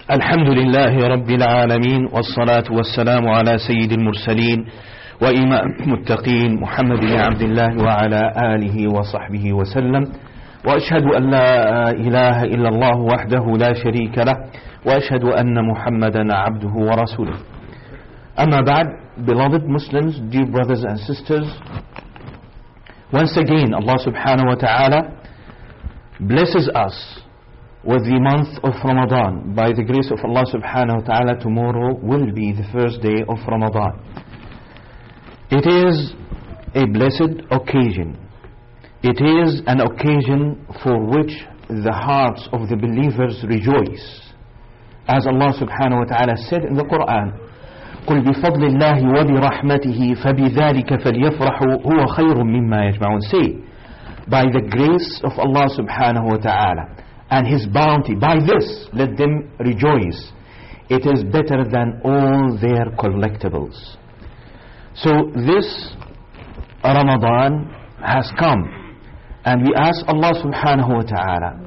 الحمد لله رب العالمين والصلاة والسلام على سيد المرسلين وإمام المتقين محمد بن عبد الله وعلى آله وصحبه وسلم وأشهد أن لا إله إلا الله وحده لا شريك له وأشهد أن محمدا عبده ورسوله. أما بعد, beloved Muslims, dear brothers and sisters, once again Allah subhanahu wa ta'ala blesses us with the month of Ramadan. By the grace of Allah subhanahu wa ta'ala, tomorrow will be the first day of Ramadan. It is a blessed occasion. It is an occasion for which the hearts of the believers rejoice. As Allah subhanahu wa ta'ala said in the Quran, قُلْ بِفَضْلِ اللَّهِ وَبِرَحْمَتِهِ فَبِذَلِكَ فَلْيَفْرَحُوا هُوَ خَيْرٌ مِّمَّا يَجْمَعُونَ. Say, by the grace of Allah subhanahu wa ta'ala and His bounty, by this let them rejoice. It is better than all their collectibles. So this Ramadan has come, and we ask Allah subhanahu wa ta'ala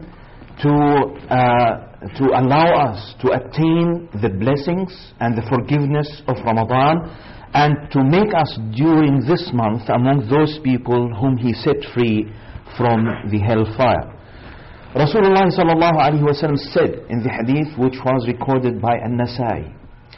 to allow us to attain the blessings and the forgiveness of Ramadan, and to make us during this month among those people whom He set free from the hellfire. Rasulullah sallallahu alaihi wasallam said in the hadith which was recorded by An-Nasai,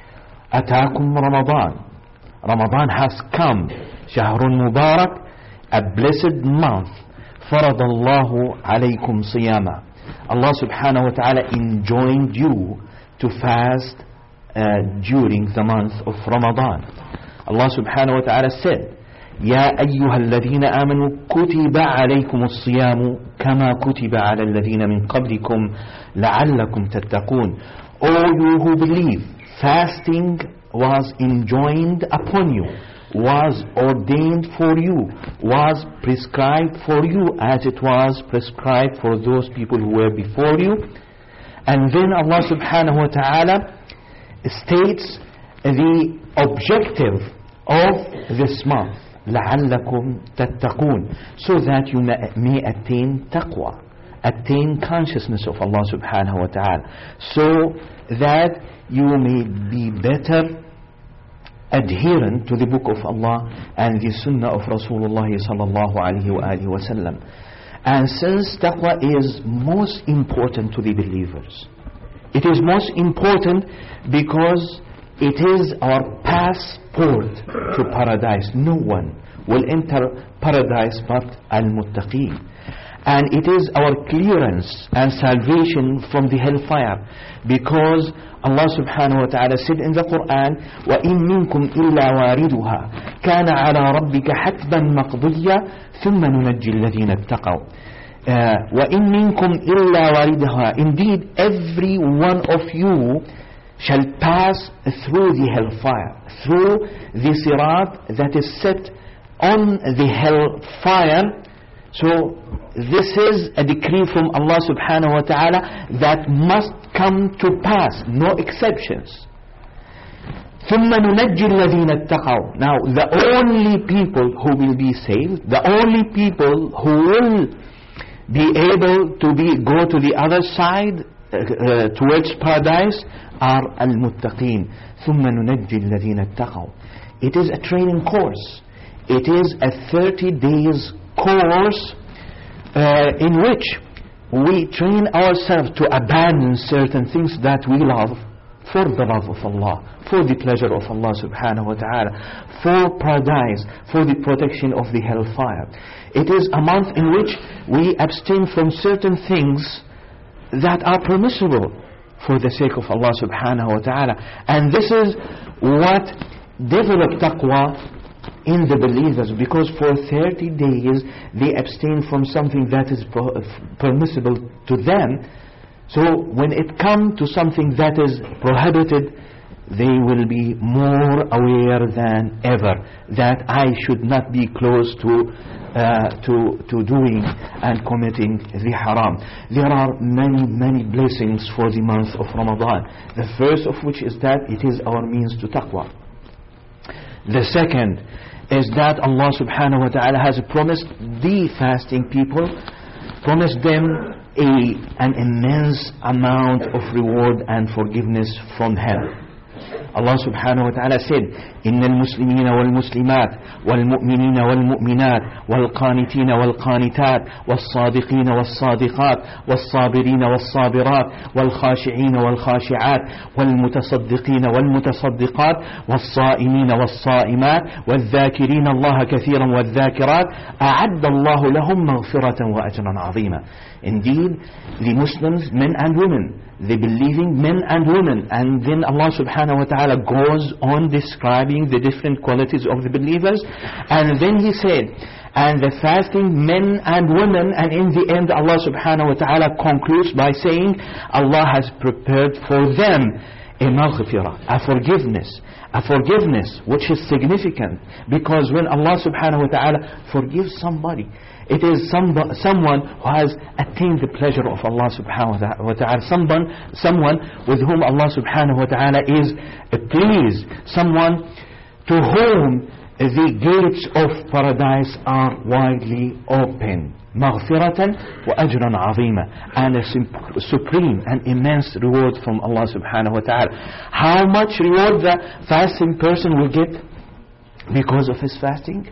Ataakum Ramadan. Ramadan has come. Shahrun Mubarak, a blessed month. Faradallahu alaykum siyama. Allah subhanahu wa ta'ala enjoined you to fast during the month of Ramadan. Allah subhanahu wa ta'ala said, يا أيها الذين آمنوا كتب عليكم الصيام كما كتب على الذين من قبلكم لعلكم تتقون. All you who believe, fasting was enjoined upon you, was ordained for you, was prescribed for you as it was prescribed for those people who were before you. And then Allah subhanahu wa ta'ala states the objective of this month, لَعَلَّكُمْ تَتَّقُونَ, so that you may attain taqwa, attain consciousness of Allah subhanahu wa ta'ala, so that you may be better adherent to the book of Allah and the sunnah of Rasulullah sallallahu alaihi wasallam. And since taqwa is most important to the believers, it is most important because it is our passport to paradise. No one will enter paradise but al-muttaqeen. And it is our clearance and salvation from the hellfire, because Allah subhanahu wa ta'ala said in the Quran, وَإِن مِّنكُمْ إِلَّا وَارِدُهَا كَانَ عَلَى رَبِّكَ حَتْمًا مَقْضِيًّا ثُمَّ نُنَجِّي الَّذِينَ اتَّقَوْا. وَإِن مِّنكُمْ إِلَّا وَارِدُهَا. Indeed, every one of you shall pass through the hellfire, through the sirat that is set on the hellfire. So this is a decree from Allah subhanahu wa ta'ala that must come to pass, no exceptions. ثُمَّ نُنَجِّي الَّذِينَ اتَّقَوْا. Now the only people who will be saved, the only people who will be able to go to the other side towards paradise are al-muttaqeen. ثُمَّ نُنَجِّي الَّذِينَ اتَّقَوْا. It is a training course. It is a 30 days course in which we train ourselves to abandon certain things that we love for the love of Allah, for the pleasure of Allah subhanahu wa ta'ala, for paradise, for the protection of the hellfire. It is a month in which we abstain from certain things that are permissible for the sake of Allah subhanahu wa ta'ala. And this is what developed taqwa in the believers, because for 30 days they abstain from something that is permissible to them. So when it comes to something that is prohibited, they will be more aware than ever that I should not be close to doing and committing the haram. There are many blessings for the month of Ramadan. The first of which is that it is our means to taqwa. The second is that Allah subhanahu wa ta'ala has promised the fasting people, promised them an immense amount of reward and forgiveness from hell. Allah subhanahu wa ta'ala said, إن المسلمين والمسلمات والمؤمنين والمؤمنات والقانتين والقانتات والصادقين والصادقات والصابرين والصابرات والخاشعين والخاشعات والمتصدقين والمتصدقات والصائمين والصائمات والذاكرين الله كثيرا والذاكرات أعد الله لهم مغفرة وأجرا عظيما. Indeed, the Muslims, men and women, the believing men and women, and then Allah subhanahu wa ta'ala goes on describing the different qualities of the believers, and then He said, and the fasting men and women, and in the end Allah subhanahu wa ta'ala concludes by saying, Allah has prepared for them a maghfirah, a forgiveness which is significant, because when Allah subhanahu wa ta'ala forgives somebody, it is someone who has attained the pleasure of Allah subhanahu wa ta'ala, someone with whom Allah subhanahu wa ta'ala is pleased, someone to whom the gates of paradise are widely open. مغفرة وأجرا عظيما, and a supreme and immense reward from Allah subhanahu wa ta'ala. How much reward the fasting person will get because of his fasting?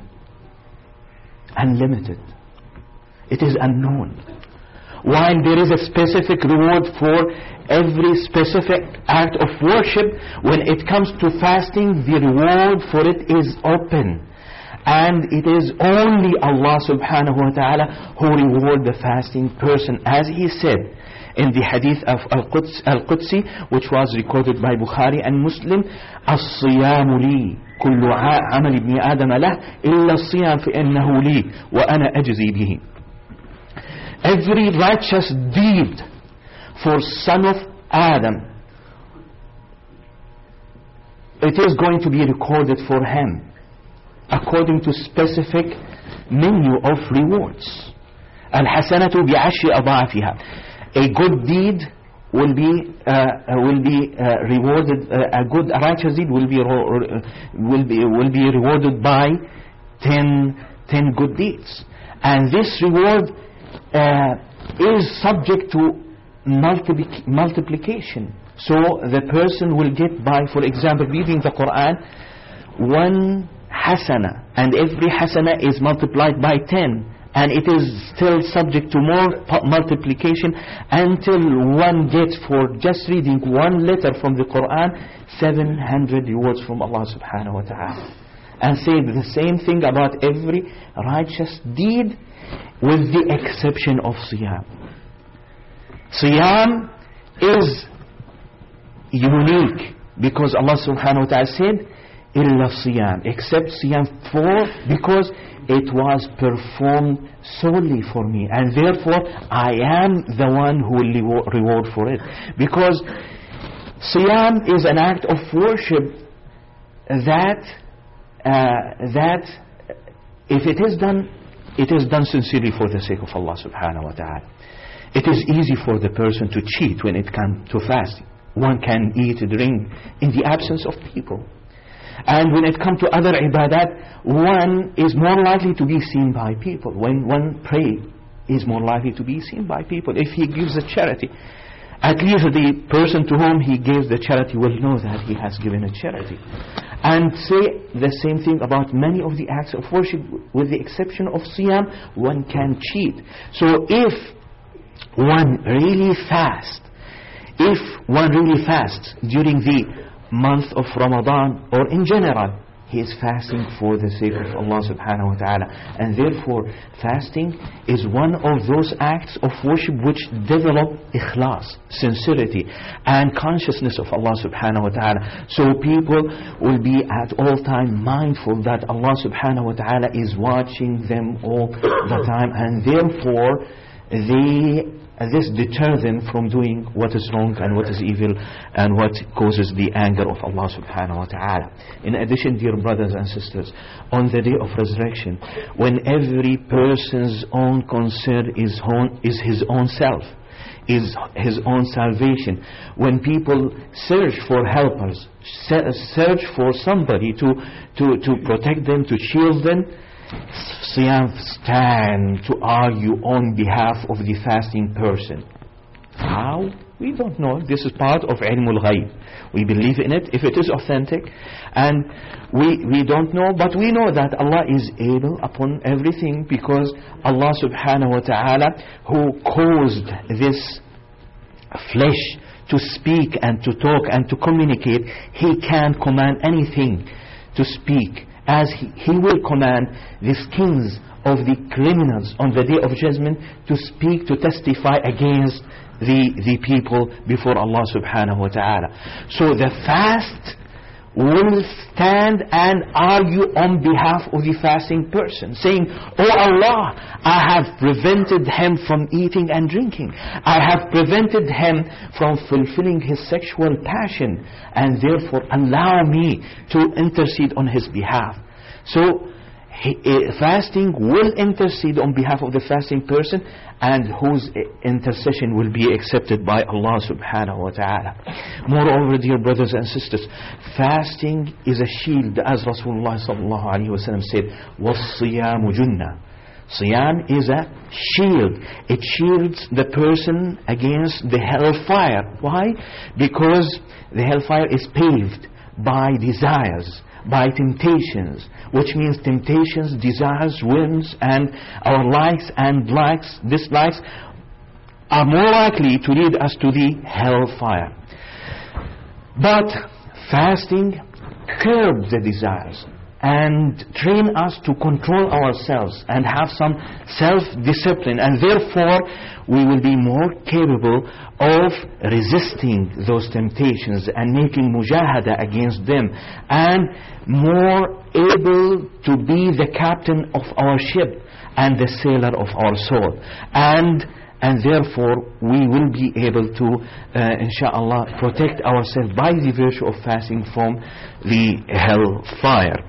Unlimited. It is unknown. While there is a specific reward for every specific act of worship, when it comes to fasting, the reward for it is open. And it is only Allah subhanahu wa ta'ala who reward the fasting person. As He said in the hadith of Al-Qudsi, which was recorded by Bukhari and Muslim, الصيام لي كل عمل ابن آدم له إلا الصيام فإنه لي وأنا أجزي به. Every righteous deed for son of Adam, it is going to be recorded for him according to specific menu of rewards. الحسنة بعشر أضعافها. A good deed will be rewarded. A righteous deed will be rewarded by 10 good deeds, and this reward is subject to multiplication. So the person will get by, for example, reading the Quran, 1 hasana, and every hasana is multiplied by 10, and it is still subject to more multiplication until one gets, for just reading one letter from the Quran, 700 rewards from Allah subhanahu wa ta'ala. And say the same thing about every righteous deed, with the exception of Siyam. Siyam is unique because Allah subhanahu wa ta'ala said, إِلَّا Siyam, except Siyam, because it was performed solely for me, and therefore I am the one who will reward for it. Because Siyam is an act of worship that if it is done sincerely for the sake of Allah subhanahu wa ta'ala. It is easy for the person to cheat when it comes to fasting. One can eat, drink in the absence of people. And when it comes to other ibadat, one is more likely to be seen by people. When one prays, is more likely to be seen by people. If he gives a charity, at least the person to whom he gives the charity will know that he has given a charity. And say the same thing about many of the acts of worship, with the exception of Siyam, one can cheat. So if one really fasts during the month of Ramadan, or in general, he is fasting for the sake of Allah subhanahu wa ta'ala. And therefore, fasting is one of those acts of worship which develop ikhlas, sincerity, and consciousness of Allah subhanahu wa ta'ala. So people will be at all time mindful that Allah subhanahu wa ta'ala is watching them all the time, and therefore this deters them from doing what is wrong and what is evil and what causes the anger of Allah subhanahu wa ta'ala. In addition, dear brothers and sisters, on the day of resurrection, when every person's own concern is his own self, is his own salvation, when people search for helpers, search for somebody to protect them, to shield them, Siyam stand to argue on behalf of the fasting person. How? We don't know. This is part of ilmul ghaib. We believe in it if it is authentic, and we don't know, but we know that Allah is able upon everything, because Allah subhanahu wa ta'ala, who caused this flesh to speak and to talk and to communicate, He can command anything to speak, as He will command the skins of the criminals on the day of judgment to speak, to testify against the people before Allah subhanahu wa ta'ala. So the fast will stand and argue on behalf of the fasting person, saying, "Oh Allah, I have prevented him from eating and drinking. I have prevented him from fulfilling his sexual passion, and therefore allow me to intercede on his behalf." So fasting will intercede on behalf of the fasting person, and whose intercession will be accepted by Allah subhanahu wa ta'ala. Moreover, dear brothers and sisters, fasting is a shield, as Rasulullah sallallahu alayhi wa sallam said, وَالصِّيَامُ جُنَّةٌ. Siyam is a shield. It shields the person against the hellfire. Why? Because the hellfire is paved by desires, by temptations, which means temptations, desires, whims, and our likes and dislikes are more likely to lead us to the hellfire. But fasting curbs the desires and train us to control ourselves and have some self-discipline, and therefore we will be more capable of resisting those temptations and making mujahada against them, and more able to be the captain of our ship and the sailor of our soul, and therefore we will be able to inshallah protect ourselves by the virtue of fasting from the hellfire.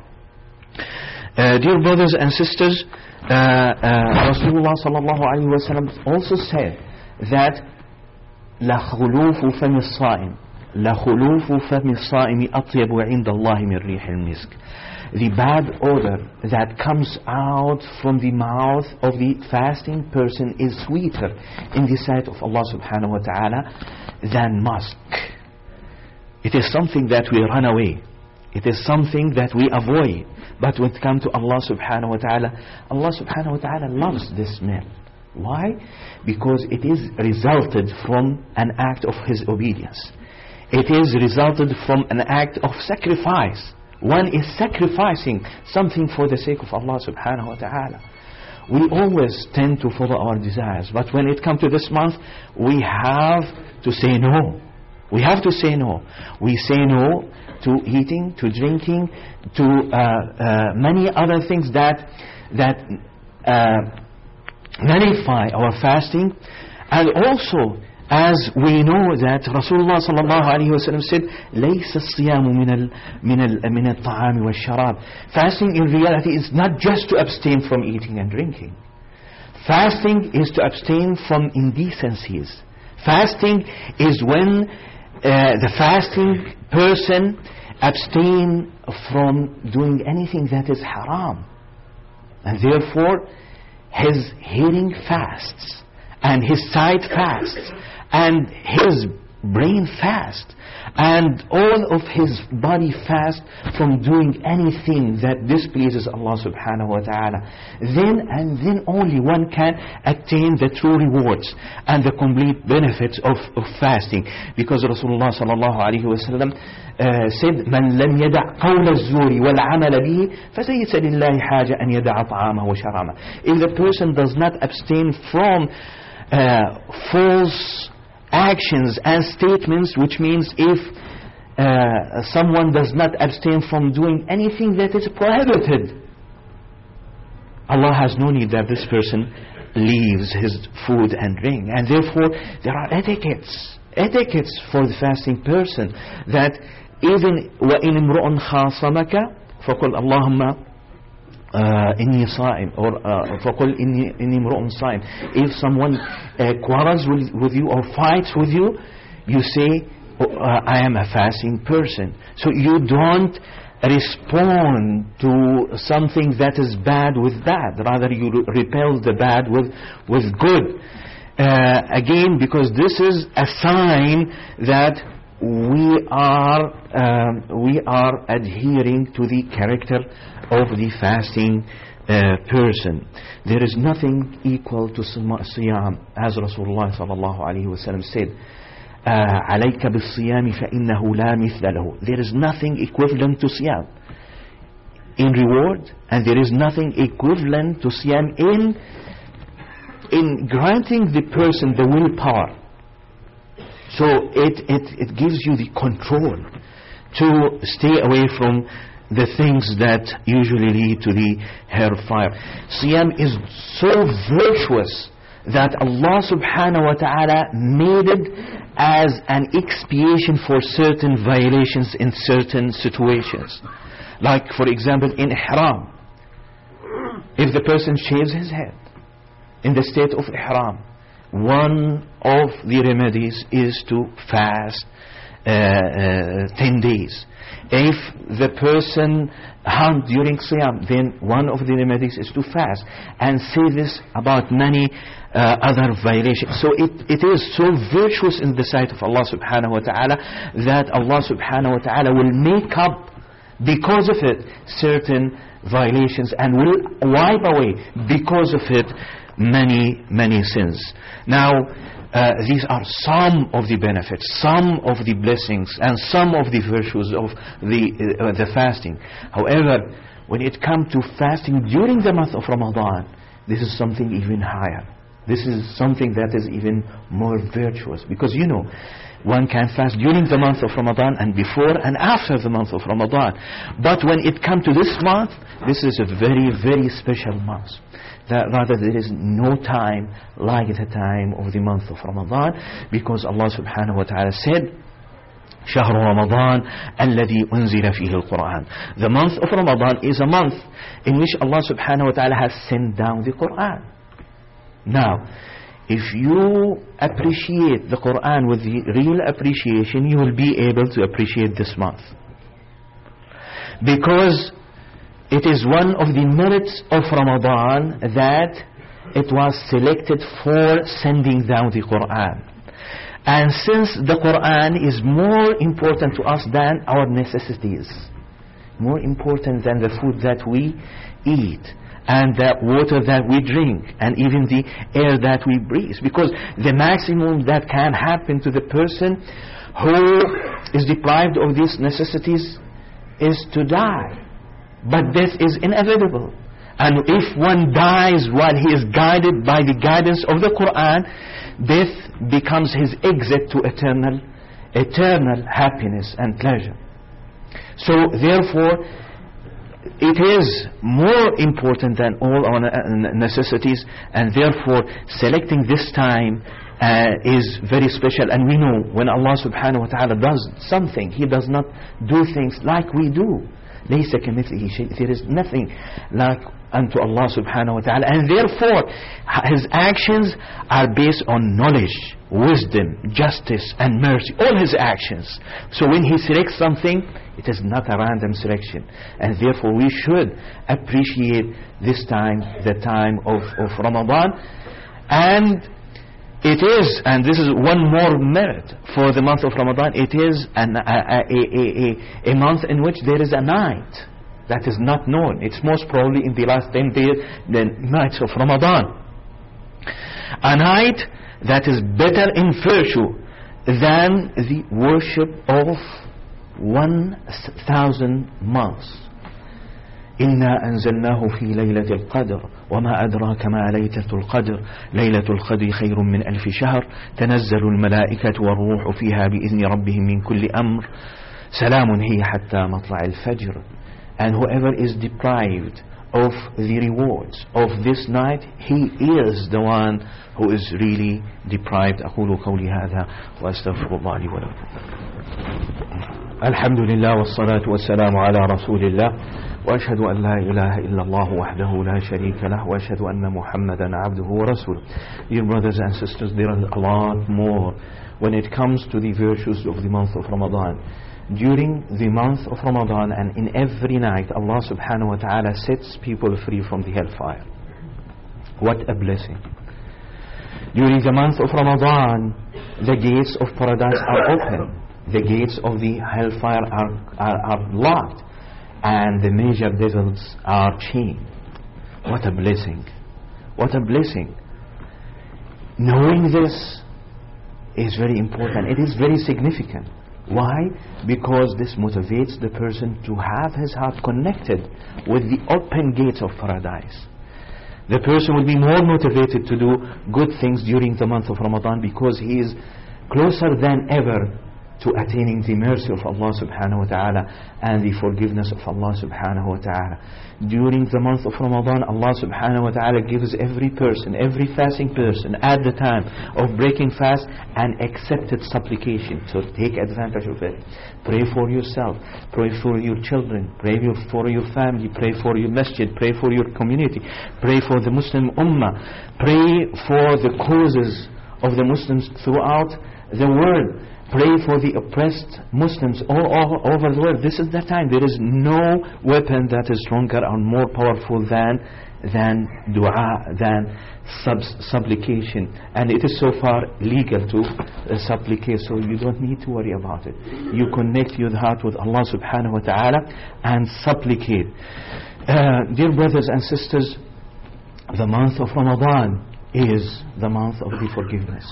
Dear brothers and sisters, Rasulullah sallallahu alaihi wasallam also said that لَخُلُوفُ فَمِ الصَّائِمِ لَخُلُوفُ فَمِ الصَّائِمِ أَطْيَبُ عِنْدَ اللَّهِ مِنْ رِيحِ الْمِسْكِ. The bad odor that comes out from the mouth of the fasting person is sweeter in the sight of Allah subhanahu wa ta'ala than musk. It is something that we run away. It is something that we avoid. But when it comes to Allah subhanahu wa ta'ala, Allah subhanahu wa ta'ala loves this smell. Why? Because it is resulted from an act of His obedience. It is resulted from an act of sacrifice. One is sacrificing something for the sake of Allah subhanahu wa ta'ala. We always tend to follow our desires, but when it comes to this month, we have to say no. We have to say no. We say no to eating, to drinking, to many other things that nullify our fasting. And also, as we know that Rasulullah sallallahu alaihi wasallam said, ليس الصيام من الطعام والشراب. Fasting in reality is not just to abstain from eating and drinking. Fasting is to abstain from indecencies. Fasting is when the fasting person abstain from doing anything that is haram, and therefore his hearing fasts, and his sight fasts, and his brain fasts, and all of his body fasts from doing anything that displeases Allah subhanahu wa ta'ala. Then only one can attain the true rewards and the complete benefits of fasting, because Rasulullah sallallahu alaihi wasallam said, من لم يدع قول الزور والعمل به فليس لله حاجة أن يدع طعامه وشرابه. If the person does not abstain from false actions and statements, which means if someone does not abstain from doing anything that is prohibited, Allah has no need that this person leaves his food and drink. And therefore there are etiquettes for the fasting person, that even وَإِنِ امْرُؤٌ خَاصَمَكَ فَقُلْ اللَّهُمَّ إِنِّي صَائِمٌ, or فَقُلْ إِنِّي امْرُؤٌ صَائِمٌ. If someone quarrels with you or fights with you, you say, I am a fasting person. So you don't respond to something that is bad with bad. Rather, you repel the bad with good. Again, because this is a sign that we are adhering to the character of the fasting person. There is nothing equal to siyam, as Rasulullah sallallahu alaihi wasallam said. عليك بالصيام فإنه لا مثل له. There is nothing equivalent to siyam in reward, and there is nothing equivalent to siyam in granting the person the willpower. So it gives you the control to stay away from the things that usually lead to the hellfire. Siyam is so virtuous that Allah subhanahu wa ta'ala made it as an expiation for certain violations in certain situations. Like, for example, in ihram, if the person shaves his head in the state of ihram, one of the remedies is to fast 10 days. If the person hunt during siyam, then one of the remedies is to fast. And say this about many other violations. So it is so virtuous in the sight of Allah subhanahu wa ta'ala that Allah subhanahu wa ta'ala will make up, because of it, certain violations, and will wipe away, because of it, many sins. Now, these are some of the benefits, some of the blessings, and some of the virtues of the fasting. However, when it comes to fasting during the month of Ramadan, this is something even higher. This is something that is even more virtuous, because one can fast during the month of Ramadan and before and after the month of Ramadan. But when it comes to this month, this is a very, very special month. That rather, there is no time like the time of the month of Ramadan, because Allah subhanahu wa ta'ala said, شهر رمضان الذي أنزل فيه القرآن. The month of Ramadan is a month in which Allah subhanahu wa ta'ala has sent down the Quran. Now, if you appreciate the Quran with the real appreciation, you will be able to appreciate this month, because it is one of the merits of Ramadan that it was selected for sending down the Quran. And since the Quran is more important to us than our necessities, more important than the food that we eat, and the water that we drink, and even the air that we breathe, because the maximum that can happen to the person who is deprived of these necessities is to die. But death is inevitable, and if one dies while he is guided by the guidance of the Quran, death becomes his exit to eternal happiness and pleasure. So therefore, it is more important than all our necessities, and therefore selecting this time is very special. And we know when Allah subhanahu wa ta'ala does something, He does not do things like we do. ليس كمثله شيء. There is nothing like unto Allah subhanahu wa ta'ala, and therefore His actions are based on knowledge, wisdom, justice, and mercy. All His actions. So when He selects something, it is not a random selection, and therefore we should appreciate this time, the time of Ramadan. And it is, and this is one more merit for the month of Ramadan, it is a month in which there is a night that is not known. It's most probably in the last 10 days, the nights of Ramadan. A night that is better in virtue than the worship of 1,000 months. إنا أنزلناه في ليلة القدر وما أدراك ما ليلة القدر ليلة القدر خير من 1000 شهر تنزل الملائكة والروح فيها بإذن ربهم من كل أمر سلام هي حتى مطلع الفجر. And whoever is deprived of the rewards of this night, he is the one who is really deprived. أقول قولي هذا وأستغفر الله لي ولكم. الحمد لله والصلاة والسلام على رسول الله وأشهد أن لا إله إلا الله وحده لا شريك له وأشهد أن محمدا عبده ورسوله. Dear brothers and sisters, there are a lot more when it comes to the virtues of the month of Ramadan. During the month of Ramadan and in every night, Allah subhanahu wa ta'ala sets people free from the hellfire. What a blessing. During the month of Ramadan, the gates of paradise are open. The gates of the hellfire are locked. And the major devils are chained. What a blessing. What a blessing. Knowing this is very important. It is very significant. Why? Because this motivates the person to have his heart connected with the open gates of paradise. The person will be more motivated to do good things during the month of Ramadan because he is closer than ever to attaining the mercy of Allah subhanahu wa ta'ala and the forgiveness of Allah subhanahu wa ta'ala. During the month of Ramadan, Allah subhanahu wa ta'ala gives every person, every fasting person at the time of breaking fast an accepted supplication. So take advantage of it. Pray for yourself, pray for your children, pray for your family, pray for your masjid, pray for your community, pray for the Muslim ummah, pray for the causes of the Muslims throughout the world. Pray for the oppressed Muslims all over the world. This is the time. There is no weapon that is stronger and more powerful than dua, than supplication. And it is so far legal to supplicate, so you don't need to worry about it. You connect your heart with Allah subhanahu wa ta'ala and supplicate. Dear brothers and sisters, the month of Ramadan is the month of the forgiveness.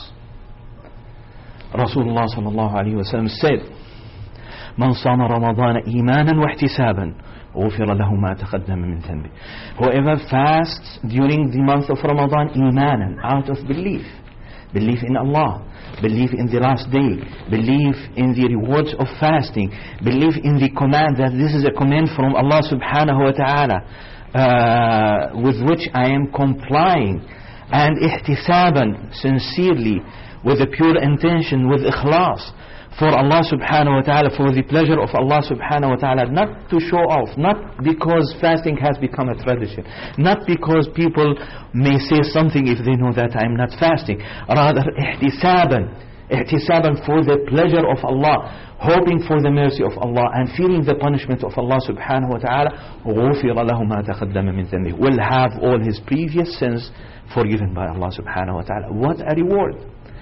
Rasulullah sallallahu alayhi wa sallam said, "Man sama Ramadan imanan wa ihtisaban, ghufira lahu ma taqaddama min dhanbi." Whoever fasts during the month of Ramadan imanan, out of belief in Allah, belief in the last day, belief in the rewards of fasting, belief in the command that this is a command from Allah subhanahu wa ta'ala with which I am complying, and ihtisaban, sincerely, with a pure intention, with ikhlas, for Allah subhanahu wa ta'ala, for the pleasure of Allah subhanahu wa ta'ala, not to show off, not because fasting has become a tradition, not because people may say something if they know that I'm not fasting, rather ihtisaban for the pleasure of Allah, hoping for the mercy of Allah and fearing the punishment of Allah subhanahu wa ta'ala. غُفِرَ لَهُ مَا تَقَدَّمَ مِنْ ذَنْبِهِ, will have all his previous sins forgiven by Allah subhanahu wa ta'ala. What a reward.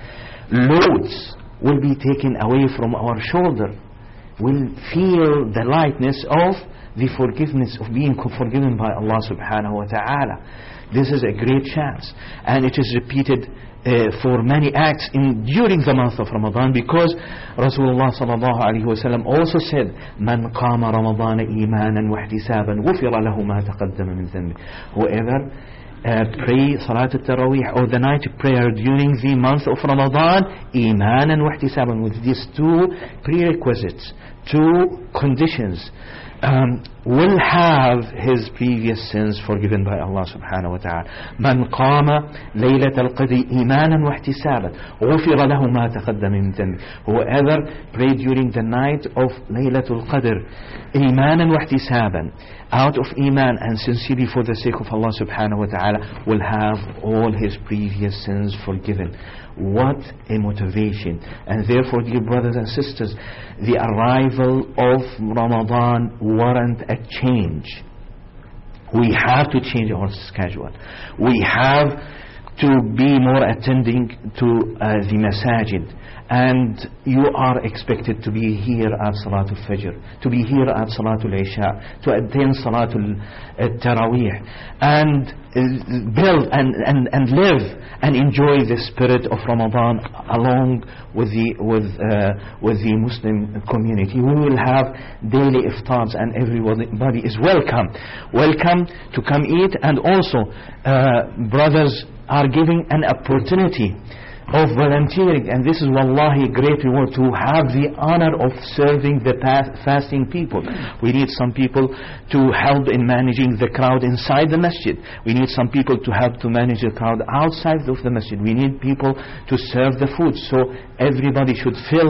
Loads will be taken away from our shoulder. We'll feel the lightness of the forgiveness, of being forgiven by Allah subhanahu wa ta'ala. This is a great chance, and it is repeated for many acts during the month of Ramadan, because Rasulullah sallallahu alayhi wa sallam also said, "Man qama Ramadan imanan wa ihtisaban, ghufira lahu ma taqaddama min dhanbi." Whoever pray Salat al-Tarawih or the night prayer during the month of Ramadan, imanan wa ihtisaban, with these two prerequisites, two conditions, will have his previous sins forgiven by Allah subhanahu wa ta'ala. Man qama laylat al-qadr imanan wa ihtisaban, ghufira lahu ma taqaddama min dhanbi. Whoever prayed during the night of Laylatul Qadr imanan wa ihtisaban, out of iman and sincerely for the sake of Allah subhanahu wa ta'ala, will have all his previous sins forgiven. What a motivation. And therefore, dear brothers and sisters, the arrival of Ramadan warrant a change. We have to change our schedule. We have to be more attending to the masajid. And you are expected to be here at Salatul Fajr, to be here at Salatul Isha, to attend Salatul Tarawih, and build and live and enjoy the spirit of Ramadan along with the Muslim community. We will have daily iftars, and everybody is welcome to come eat. And also brothers are giving an opportunity of volunteering, and this is wallahi great reward, to have the honor of serving the fasting people. We need some people to help in managing the crowd inside the masjid. We need some people to help to manage the crowd outside of the masjid. We need people to serve the food. So everybody should fill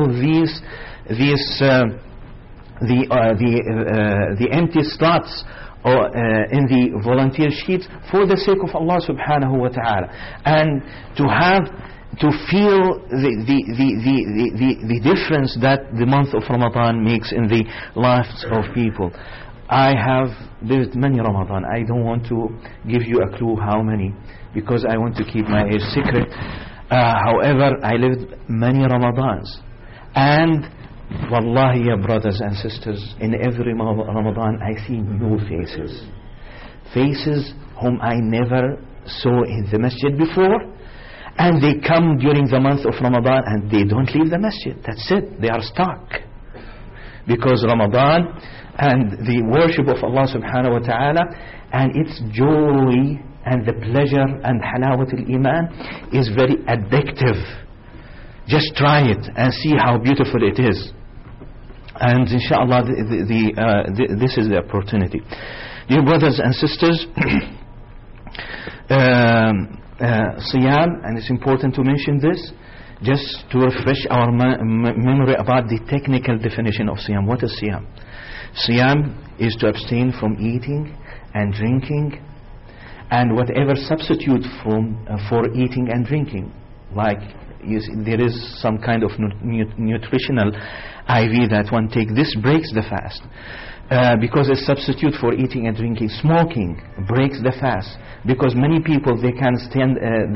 the empty slots in the volunteer sheets for the sake of Allah subhanahu wa ta'ala, and to have to feel the difference that the month of Ramadan makes in the lives of people. I have lived many Ramadan. I don't want to give you a clue how many, because I want to keep my age secret. However, I lived many Ramadans, and wallahi, ya brothers and sisters, in every Ramadan I see new faces, faces whom I never saw in the masjid before, and they come during the month of Ramadan and they don't leave the masjid. That's it, they are stuck, because Ramadan and the worship of Allah subhanahu wa ta'ala and its joy and the pleasure and halawat al-iman is very addictive. Just try it and see how beautiful it is. And inshallah this is the opportunity. Dear brothers and sisters, Siyam, and it's important to mention this just to refresh our memory about the technical definition of Siyam. What is Siyam? Siyam is to abstain from eating and drinking and whatever substitute for eating and drinking. Like there is some kind of nutritional IV that one take. This breaks the fast. Because a substitute for eating and drinking. Smoking breaks the fast, because many people they can stand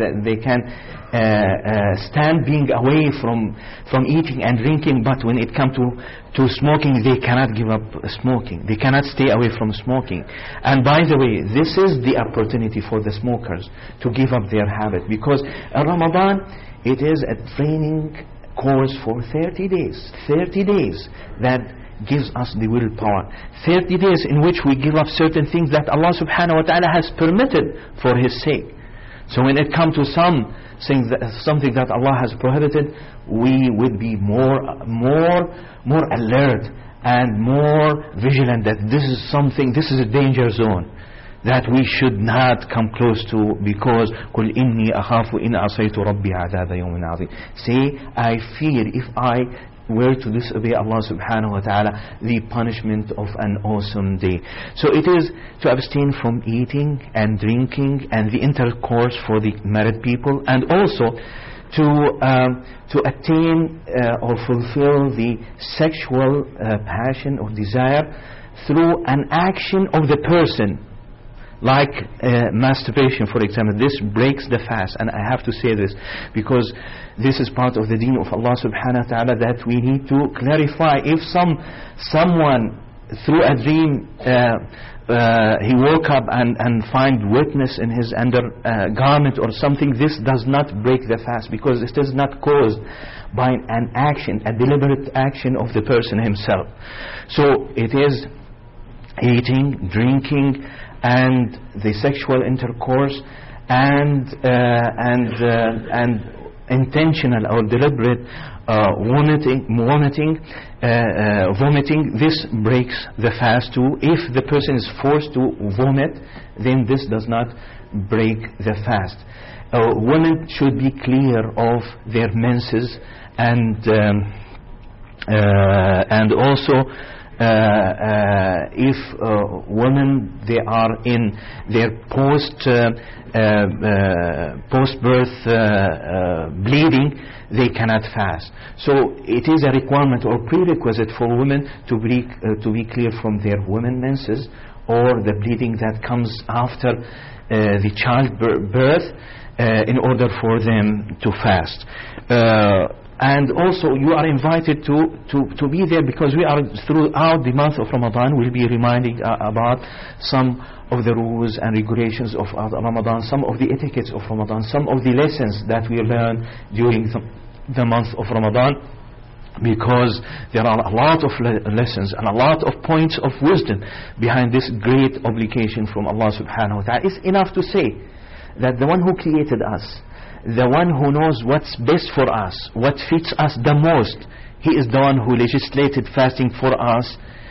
being away from eating and drinking, but when it comes to smoking, they cannot give up smoking. They cannot stay away from smoking. And by the way, this is the opportunity for the smokers to give up their habit, because Ramadan, it is a training course for 30 days. 30 days that gives us the willpower. 30 days in which we give up certain things that Allah subhanahu wa ta'ala has permitted for His sake. So when it comes to something that Allah has prohibited, we would be more alert and more vigilant that this is a danger zone that we should not come close to, because قُلْ إِنِّي أَخَافُ إِنْ عَصَيْتُ رَبِّي عَذَابَ يَوْمٍ عَظِيمٍ. Say, I fear if I were to disobey Allah subhanahu wa ta'ala, the punishment of an awesome day. So it is to abstain from eating and drinking and the intercourse for the married people, and also to attain or fulfill the sexual passion or desire through an action of the person, like masturbation, for example. This breaks the fast, and I have to say this because this is part of the deen of Allah subhanahu wa ta'ala that we need to clarify. If someone through a dream he woke up and find wetness in his garment or something, this does not break the fast, because it is not caused by an action, a deliberate action of the person himself. So it is eating, drinking, and the sexual intercourse, and intentional or deliberate vomiting. This breaks the fast too. If the person is forced to vomit, then this does not break the fast. Women should be clear of their menses, and also if women they are in their post-birth bleeding, they cannot fast. So it is a requirement or prerequisite for women to be clear from their women menses or the bleeding that comes after the childbirth in order for them to fast. And also you are invited to be there, because we are throughout the month of Ramadan we'll be reminding about some of the rules and regulations of Ramadan, some of the etiquettes of Ramadan, some of the lessons that we learn during the month of Ramadan, because there are a lot of lessons and a lot of points of wisdom behind this great obligation from Allah subhanahu wa ta'ala. It's enough to say that the one who created us, the one who knows what's best for us, what fits us the most, He is the one who legislated fasting for us,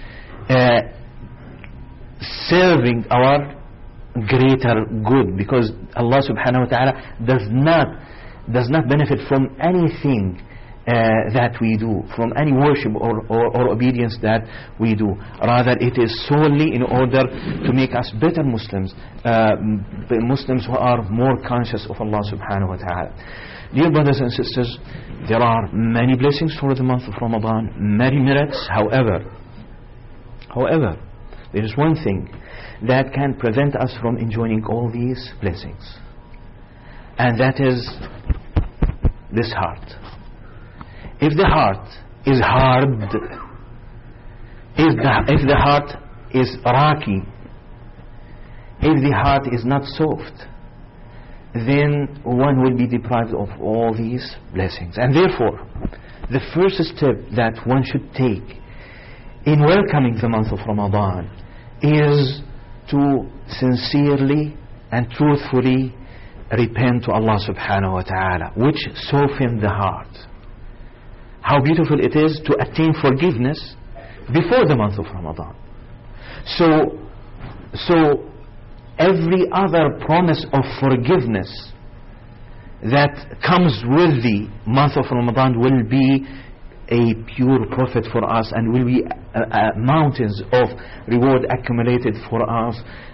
serving our greater good, because Allah subhanahu wa ta'ala does not benefit from anything that we do, from any worship or obedience that we do. Rather, it is solely in order to make us better Muslims, Muslims who are more conscious of Allah subhanahu wa ta'ala. Dear brothers and sisters, there are many blessings for the month of Ramadan, many merits. However, there is one thing that can prevent us from enjoying all these blessings, and that is this heart. If the heart is hard, if the heart is rocky, if the heart is not soft, then one will be deprived of all these blessings. And therefore, the first step that one should take in welcoming the month of Ramadan is to sincerely and truthfully repent to Allah subhanahu wa ta'ala, which softens the heart. How beautiful it is to attain forgiveness before the month of Ramadan. So every other promise of forgiveness that comes with the month of Ramadan will be a pure profit for us, and will be mountains of reward accumulated for us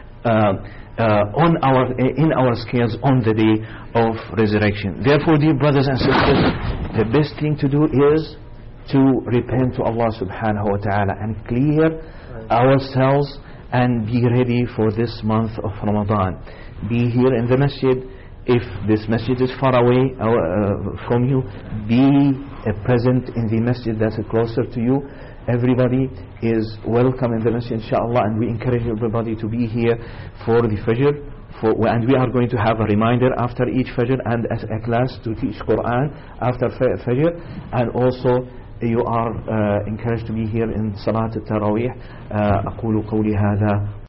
in our scales on the day of resurrection. Therefore, dear brothers and sisters, the best thing to do is to repent to Allah subhanahu wa ta'ala and clear ourselves and be ready for this month of Ramadan. Be here in the masjid. If this masjid is far away from you, be present in the masjid that's closer to you. Everybody is welcome in the masjid, inshallah, and we encourage everybody to be here for the Fajr. And we are going to have a reminder after each Fajr, and a class to teach Quran after Fajr. And also you are encouraged to be here in Salat al-Tarawih. أقول قولي هذا